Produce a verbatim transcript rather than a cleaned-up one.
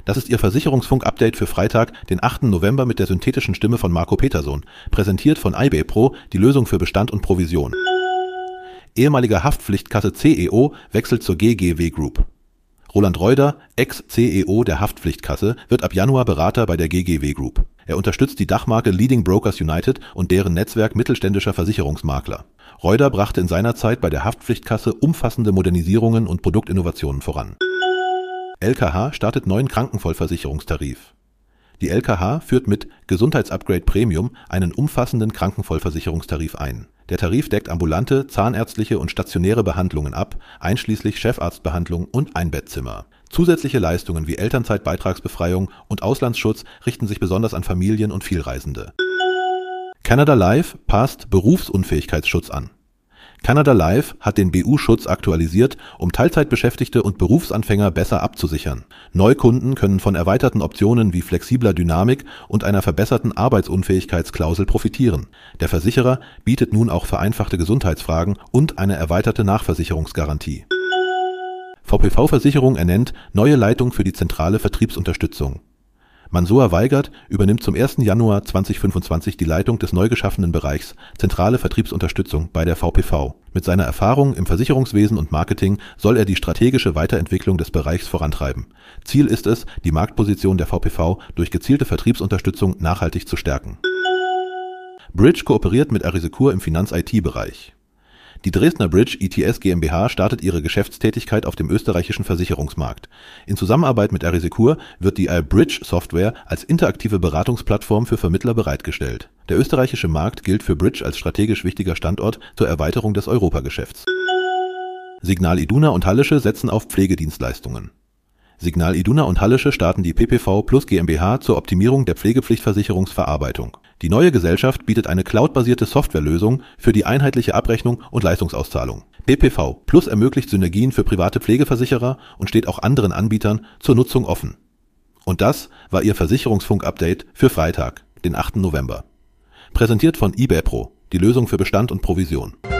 Das ist Ihr Versicherungsfunk-Update für Freitag, den achten November mit der synthetischen Stimme von Marco Petersohn, präsentiert von iBayPro, die Lösung für Bestand und Provision. Ehemaliger Haftpflichtkasse C E O wechselt zur G G W Group. Roland Reuder, Ex-C E O der Haftpflichtkasse, wird ab Januar Berater bei der G G W Group. Er unterstützt die Dachmarke Leading Brokers United und deren Netzwerk mittelständischer Versicherungsmakler. Reuder brachte in seiner Zeit bei der Haftpflichtkasse umfassende Modernisierungen und Produktinnovationen voran. L K H startet neuen Krankenvollversicherungstarif. Die L K H führt mit Gesundheitsupgrade Premium einen umfassenden Krankenvollversicherungstarif ein. Der Tarif deckt ambulante, zahnärztliche und stationäre Behandlungen ab, einschließlich Chefarztbehandlung und Einbettzimmer. Zusätzliche Leistungen wie Elternzeitbeitragsbefreiung und Auslandsschutz richten sich besonders an Familien und Vielreisende. Canada Life passt Berufsunfähigkeitsschutz an. Canada Life hat den B U-Schutz aktualisiert, um Teilzeitbeschäftigte und Berufsanfänger besser abzusichern. Neukunden können von erweiterten Optionen wie flexibler Dynamik und einer verbesserten Arbeitsunfähigkeitsklausel profitieren. Der Versicherer bietet nun auch vereinfachte Gesundheitsfragen und eine erweiterte Nachversicherungsgarantie. V P V-Versicherung ernennt neue Leitung für die zentrale Vertriebsunterstützung. Mansour Weigert übernimmt zum ersten Januar zweitausendfünfundzwanzig die Leitung des neu geschaffenen Bereichs Zentrale Vertriebsunterstützung bei der V P V. Mit seiner Erfahrung im Versicherungswesen und Marketing soll er die strategische Weiterentwicklung des Bereichs vorantreiben. Ziel ist es, die Marktposition der V P V durch gezielte Vertriebsunterstützung nachhaltig zu stärken. Bridge kooperiert mit Arisecur im Finanz-I T-Bereich. Die Dresdner Bridge I T S GmbH startet ihre Geschäftstätigkeit auf dem österreichischen Versicherungsmarkt. In Zusammenarbeit mit Arisecur wird die iBridge-Software als interaktive Beratungsplattform für Vermittler bereitgestellt. Der österreichische Markt gilt für Bridge als strategisch wichtiger Standort zur Erweiterung des Europageschäfts. Signal Iduna und Hallische setzen auf Pflegedienstleistungen. Signal Iduna und Hallische starten die P P V Plus GmbH zur Optimierung der Pflegepflichtversicherungsverarbeitung. Die neue Gesellschaft bietet eine cloudbasierte Softwarelösung für die einheitliche Abrechnung und Leistungsauszahlung. P P V Plus ermöglicht Synergien für private Pflegeversicherer und steht auch anderen Anbietern zur Nutzung offen. Und das war Ihr Versicherungsfunk-Update für Freitag, den achten November. Präsentiert von iBayPro, die Lösung für Bestand und Provision.